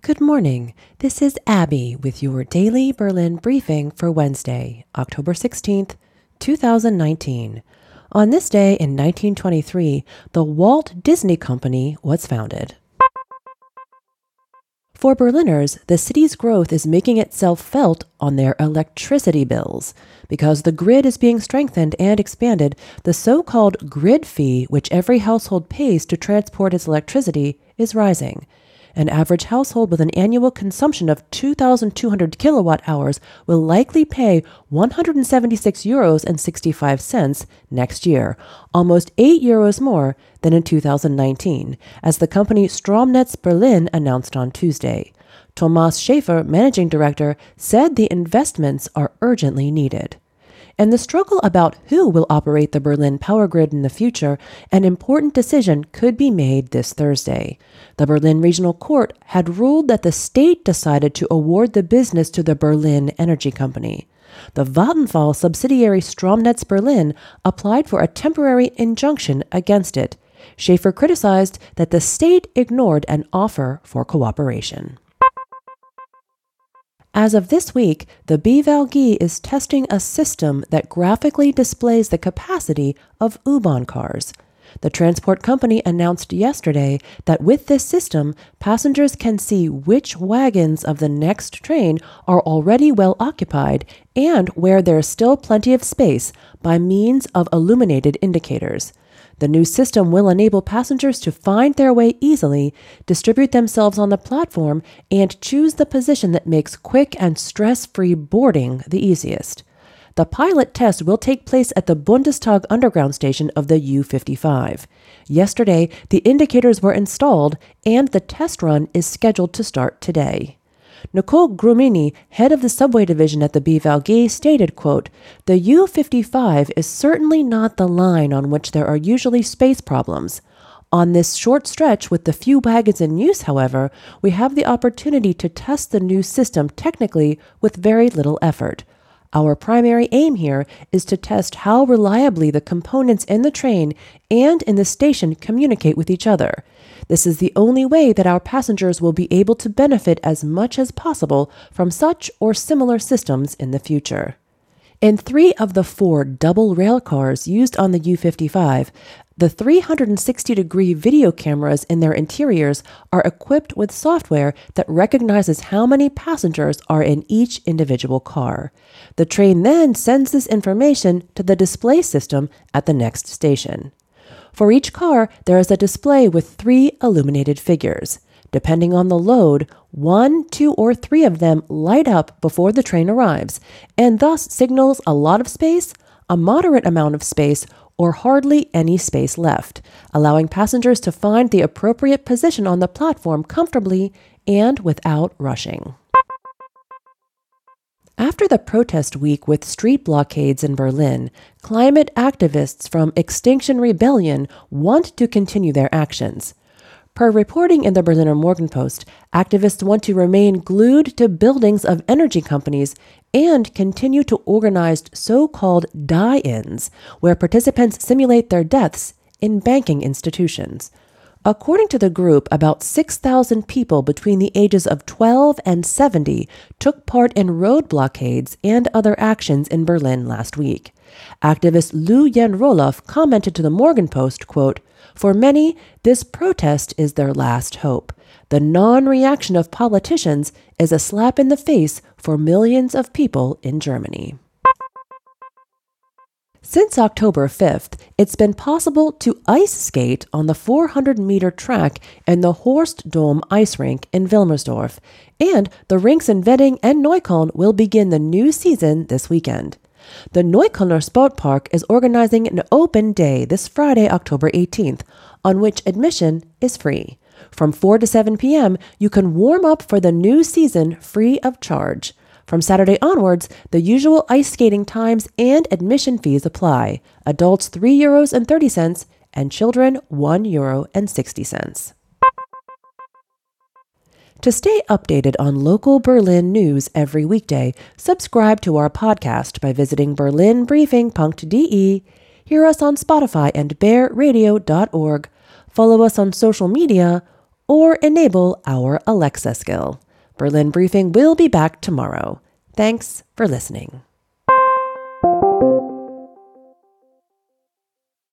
Good morning. This is Abby with your daily Berlin briefing for Wednesday, October 16th, 2019. On this day in 1923, the Walt Disney Company was founded. For Berliners, the city's growth is making itself felt on their electricity bills. Because the grid is being strengthened and expanded, the so-called grid fee, which every household pays to transport its electricity, is rising. An average household with an annual consumption of 2,200 kilowatt hours will likely pay €176.65 next year, almost €8 more than in 2019, as the company Stromnetz Berlin announced on Tuesday. Thomas Schäfer, managing director, said the investments are urgently needed. And the struggle about who will operate the Berlin power grid in the future, an important decision could be made this Thursday. The Berlin Regional Court had ruled that the state decided to award the business to the Berlin Energy Company. The Vattenfall subsidiary Stromnetz Berlin applied for a temporary injunction against it. Schäfer criticized that the state ignored an offer for cooperation. As of this week, the BVG is testing a system that graphically displays the capacity of U-Bahn cars. The transport company announced yesterday that with this system, passengers can see which wagons of the next train are already well occupied and where there is still plenty of space by means of illuminated indicators. The new system will enable passengers to find their way easily, distribute themselves on the platform, and choose the position that makes quick and stress-free boarding the easiest. The pilot test will take place at the Bundestag Underground station of the U55. Yesterday, the indicators were installed, and the test run is scheduled to start today. Nicole Grumini, head of the subway division at the BVG, stated, quote, "The U55 is certainly not the line on which there are usually space problems. On this short stretch with the few wagons in use, however, we have the opportunity to test the new system technically with very little effort. Our primary aim here is to test how reliably the components in the train and in the station communicate with each other. This is the only way that our passengers will be able to benefit as much as possible from such or similar systems in the future." In 3 of the 4 double rail cars used on the U55, the 360-degree video cameras in their interiors are equipped with software that recognizes how many passengers are in each individual car. The train then sends this information to the display system at the next station. For each car, there is a display with 3 illuminated figures. Depending on the load, 1, 2, or 3 of them light up before the train arrives, and thus signals a lot of space, a moderate amount of space, or hardly any space left, allowing passengers to find the appropriate position on the platform comfortably and without rushing. After the protest week with street blockades in Berlin, climate activists from Extinction Rebellion want to continue their actions. Per reporting in the Berliner Morgenpost, activists want to remain glued to buildings of energy companies and continue to organize so-called die-ins, where participants simulate their deaths in banking institutions. According to the group, about 6,000 people between the ages of 12 and 70 took part in road blockades and other actions in Berlin last week. Activist Lou Yen Roloff commented to the Morgenpost, quote, "For many, this protest is their last hope. The non-reaction of politicians is a slap in the face for millions of people in Germany." Since October 5th, it's been possible to ice skate on the 400-meter track in the Horst Dome ice rink in Wilmersdorf, and the rinks in Wedding and Neukölln will begin the new season this weekend. The Neuköllner Sportpark is organizing an open day this Friday, October 18th, on which admission is free. From 4 to 7 p.m., you can warm up for the new season free of charge. From Saturday onwards, the usual ice skating times and admission fees apply. Adults €3.30 and children €1.60. To stay updated on local Berlin news every weekday, subscribe to our podcast by visiting berlinbriefing.de, hear us on Spotify and bearradio.org, follow us on social media, or enable our Alexa skill. Berlin Briefing will be back tomorrow. Thanks for listening.